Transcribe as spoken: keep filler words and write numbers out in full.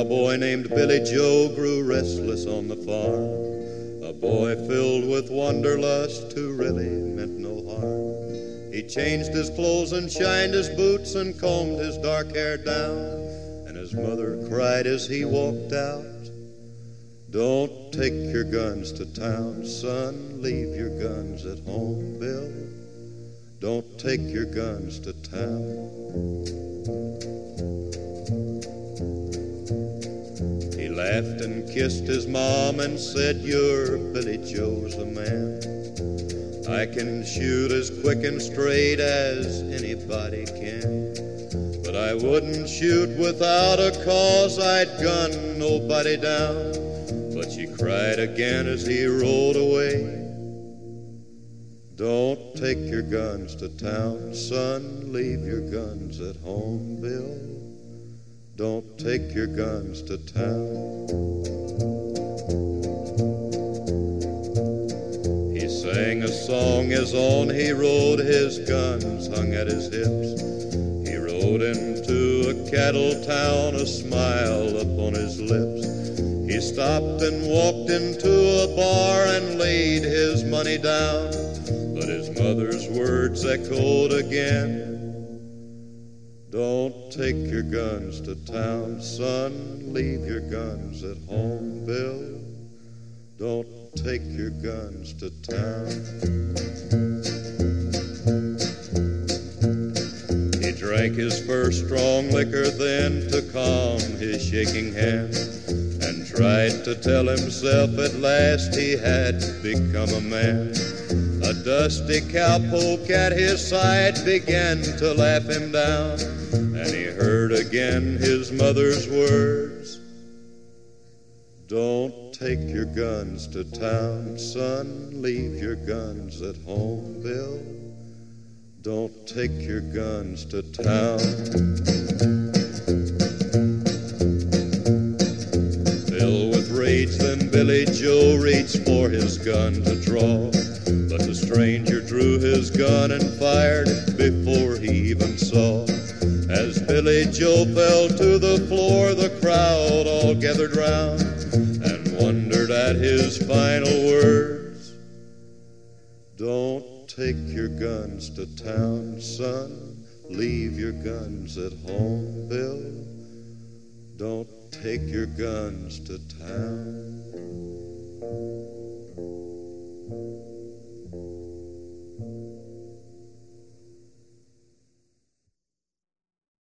cowboy named Billy Joe grew restless on the farm. A boy filled with wanderlust who really meant no harm. He changed his clothes and shined his boots and combed his dark hair down. And his mother cried as he walked out, "Don't take your guns to town, son. Leave your guns at home, Bill. Don't take your guns to town." He laughed and kissed his mom and said, "You're Billy Joe's a man. I can shoot as quick and straight as anybody can. But I wouldn't shoot without a cause, I'd gun nobody down." But she cried again as he rode away, "Don't take your guns to town, son. Leave your guns at home, Bill. Don't take your guns to town." He sang a song as on he rode, his guns hung at his hips. He rode into a cattle town, a smile upon his lips. He stopped and walked into a bar and laid his money down. But his mother's words echoed again, "Don't take your guns to town, son. Leave your guns at home, Bill. Don't take your guns to town." He drank his first strong liquor then to calm his shaking hand, and tried to tell himself at last he had become a man. A dusty cowpoke at his side began to laugh him down, and he heard again his mother's words, "Don't take your guns to town, son. Leave your guns at home, Bill. Don't take your guns to town." Filled with rage, then Billy Joe reached for his gun to draw. But the stranger drew his gun and fired before he even saw. As Billy Joe fell to the floor, the crowd all gathered round and wondered at his final words, "Don't take your guns to town, son. Leave your guns at home, Bill. Don't take your guns to town."